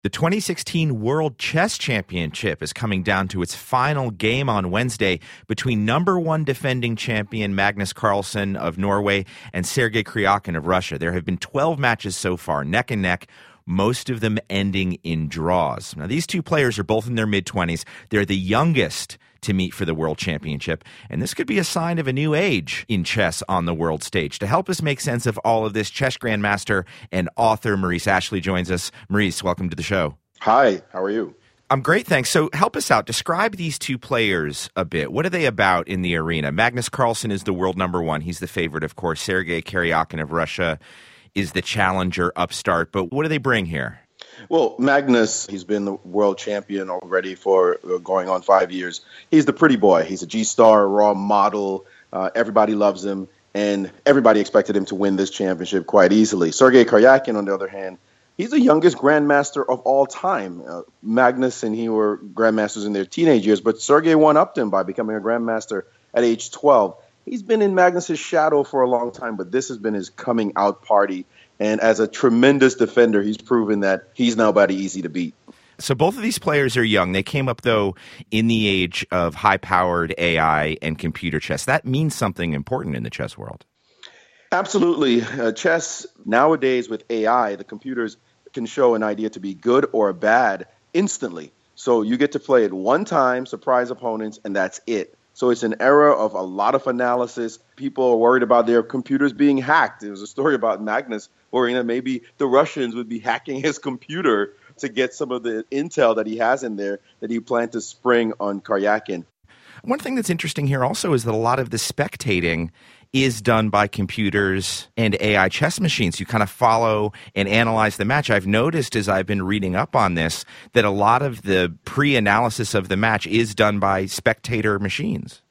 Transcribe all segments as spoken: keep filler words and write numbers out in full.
The twenty sixteen World Chess Championship is coming down to its final game on Wednesday between number one defending champion Magnus Carlsen of Norway and Sergei Kryakin of Russia. There have been twelve matches so far, neck and neck, most of them ending in draws. Now, these two players are both in their mid-twenties. They're the youngest to meet for the World Championship, and this could be a sign of a new age in chess on the world stage. To help us make sense of all of this, chess grandmaster and author Maurice Ashley joins us. Maurice, welcome to the show. Hi, how are you? I'm great, thanks. So help us out. Describe these two players a bit. What are they about in the arena? Magnus Carlsen is the world number one. He's the favorite, of course. Sergei Kryakin of Russia is the challenger upstart. But what do they bring here? Well, Magnus, he's been the world champion already for going on five years. He's the pretty boy. He's a G-star, raw model. Uh, everybody loves him, and everybody expected him to win this championship quite easily. Sergei Kryakin, on the other hand, he's the youngest grandmaster of all time. Uh, Magnus and he were grandmasters in their teenage years, but Sergei one-upped him by becoming a grandmaster at age twelve. He's been in Magnus's shadow for a long time, but this has been his coming out party. And as a tremendous defender, he's proven that he's nobody easy to beat. So both of these players are young. They came up, though, in the age of high-powered A I and computer chess. That means something important in the chess world. Absolutely. Uh, chess, nowadays with A I, the computers can show an idea to be good or bad instantly. So you get to play it one time, surprise opponents, and that's it. So it's an era of a lot of analysis. People are worried about their computers being hacked. There was a story about Magnus worrying that maybe the Russians would be hacking his computer to get some of the intel that he has in there that he planned to spring on Kryakin. One thing that's interesting here also is that a lot of the spectating is done by computers and A I chess machines. You kind of follow and analyze the match. I've noticed as I've been reading up on this that a lot of the pre-analysis of the match is done by spectator machines.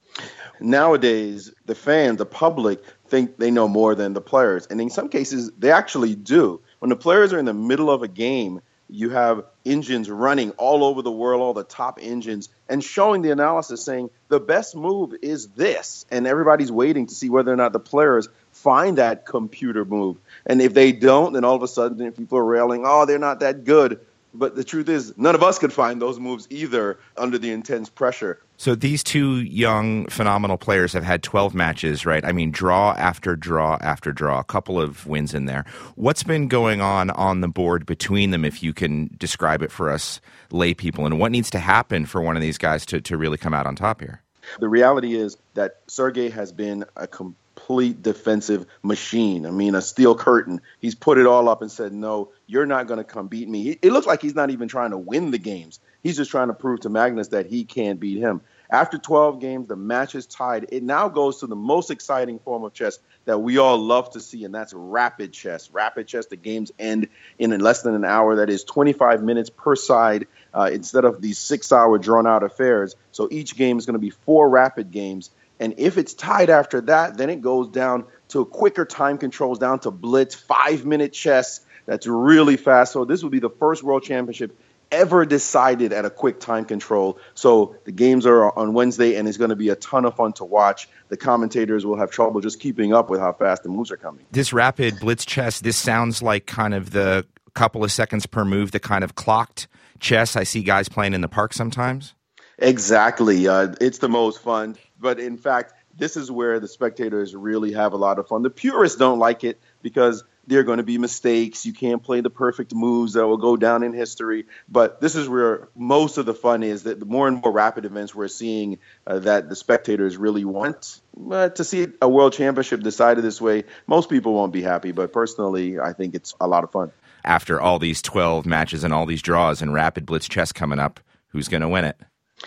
Nowadays, the fans, the public, think they know more than the players. And in some cases, they actually do. When the players are in the middle of a game, you have engines running all over the world, all the top engines, and showing the analysis saying the best move is this. And everybody's waiting to see whether or not the players find that computer move. And if they don't, then all of a sudden people are railing, oh, they're not that good. But the truth is, none of us could find those moves either under the intense pressure. So these two young, phenomenal players have had twelve matches, right? I mean, draw after draw after draw, a couple of wins in there. What's been going on on the board between them, if you can describe it for us lay people, and what needs to happen for one of these guys to, to really come out on top here? The reality is that Sergei has been a complete defensive machine. I mean, a steel curtain. He's put it all up and said, no, you're not going to come beat me. It looks like he's not even trying to win the games. He's just trying to prove to Magnus that he can't beat him. After twelve games, the match is tied. It now goes to the most exciting form of chess that we all love to see, and that's rapid chess. Rapid chess, the games end in less than an hour. That is twenty-five minutes per side uh, instead of these six-hour drawn-out affairs. So each game is going to be four rapid games. And if it's tied after that, then it goes down to quicker time controls, down to blitz, five-minute chess. That's really fast. So this will be the first World Championship ever decided at a quick time control. So the games are on Wednesday, and it's going to be a ton of fun to watch. The commentators will have trouble just keeping up with how fast the moves are coming. This rapid blitz chess, this sounds like kind of the couple of seconds per move, the kind of clocked chess I see guys playing in the park sometimes. Exactly. Uh, it's the most fun. But in fact, this is where the spectators really have a lot of fun. The purists don't like it because there are going to be mistakes. You can't play the perfect moves that will go down in history. But this is where most of the fun is, that the more and more rapid events we're seeing uh, that the spectators really want. But to see a world championship decided this way, most people won't be happy. But personally, I think it's a lot of fun. After all these twelve matches and all these draws and rapid blitz chess coming up, who's going to win it?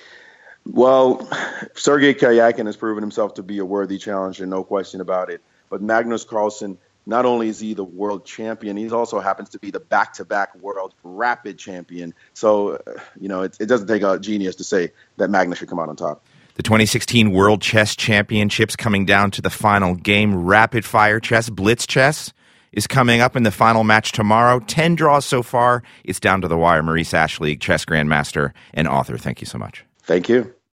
Well, Sergei Kryakin has proven himself to be a worthy challenger, no question about it. But Magnus Carlsen, not only is he the world champion, he also happens to be the back-to-back world rapid champion. So, you know, it, it doesn't take a genius to say that Magnus should come out on top. The twenty sixteen World Chess Championships coming down to the final game. Rapid fire chess, blitz chess, is coming up in the final match tomorrow. Ten draws so far. It's down to the wire. Maurice Ashley, chess grandmaster and author. Thank you so much. Thank you.